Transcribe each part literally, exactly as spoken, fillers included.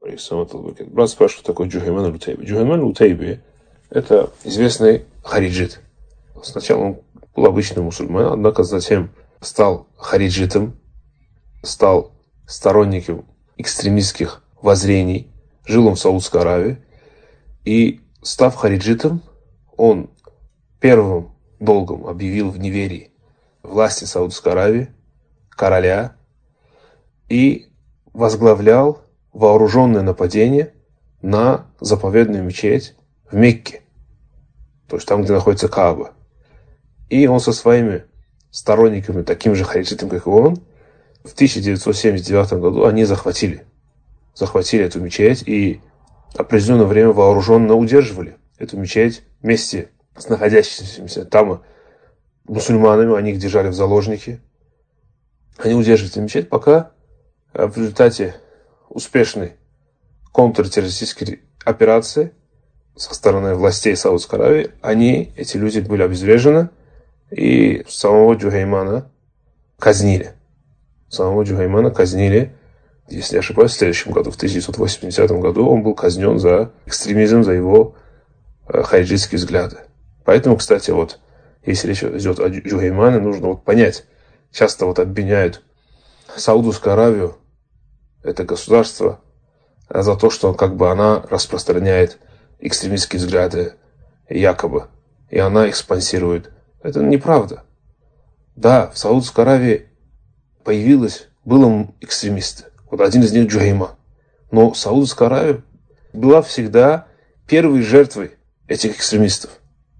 Брат спрашивает, такой Джухайман аль-Утайби. Джухайман аль-Утайби – это известный хариджит. Сначала он был обычным мусульманином, однако затем стал хариджитом, стал сторонником экстремистских воззрений, жил он в Саудовской Аравии. И, став хариджитом, он первым долгом объявил в неверии власти Саудовской Аравии, короля, и возглавлял вооруженное нападение на заповедную мечеть в Мекке, то есть там, где находится Кааба. И он со своими сторонниками, таким же хариджитом, как и он, в тысяча девятьсот семьдесят девятом году они захватили, захватили эту мечеть и определенное время вооруженно удерживали эту мечеть вместе с находящимися там мусульманами, они их держали в заложники. Они удерживали эту мечеть, пока в результате успешной контртеррористической операции со стороны властей Саудовской Аравии, они, эти люди, были обезврежены и самого Джухаймана казнили. Самого Джухаймана казнили, если не ошибаюсь, в следующем году, в тысяча девятьсот восьмидесятом году, он был казнен за экстремизм, за его э, хариджитские взгляды. Поэтому, кстати, вот, если речь идет о Джухаймане, нужно вот понять, часто вот обвиняют Саудовскую Аравию, это государство, за то, что как бы она распространяет экстремистские взгляды, якобы, и она их спонсирует. Это неправда. Да, в Саудовской Аравии появилось, было экстремисты. Вот один из них Джухайман. Но Саудовская Аравия была всегда первой жертвой этих экстремистов.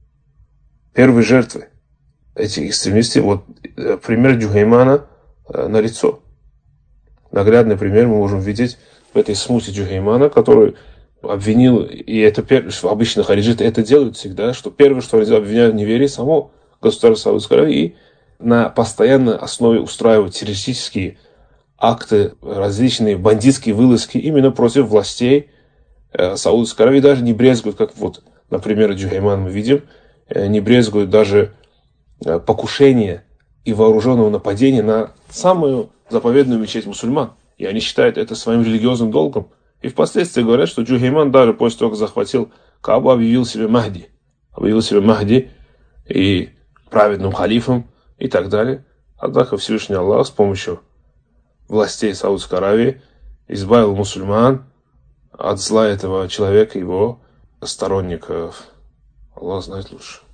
Первой жертвой этих экстремистов. Вот пример Джухаймана налицо. Наглядный пример мы можем видеть в этой смуте Джухаймана, который обвинил, и это обычно хариджиты это делают всегда, что первое, что они обвиняют в неверии, само государство Саудовской Аравии, и на постоянной основе устраивают террористические акты, различные бандитские вылазки именно против властей э, Саудовской Аравии, даже не брезгуют, как вот, например, Джухайман мы видим, э, не брезгуют даже э, покушения и вооруженного нападения на самую заповедную мечеть мусульман. И они считают это своим религиозным долгом. И впоследствии говорят, что Джухайман даже после того, как захватил Каабу, объявил себя Махди. Объявил себя Махди и праведным халифом и так далее. Однако Всевышний Аллах с помощью властей Саудовской Аравии избавил мусульман от зла этого человека, его сторонников. Аллах знает лучше.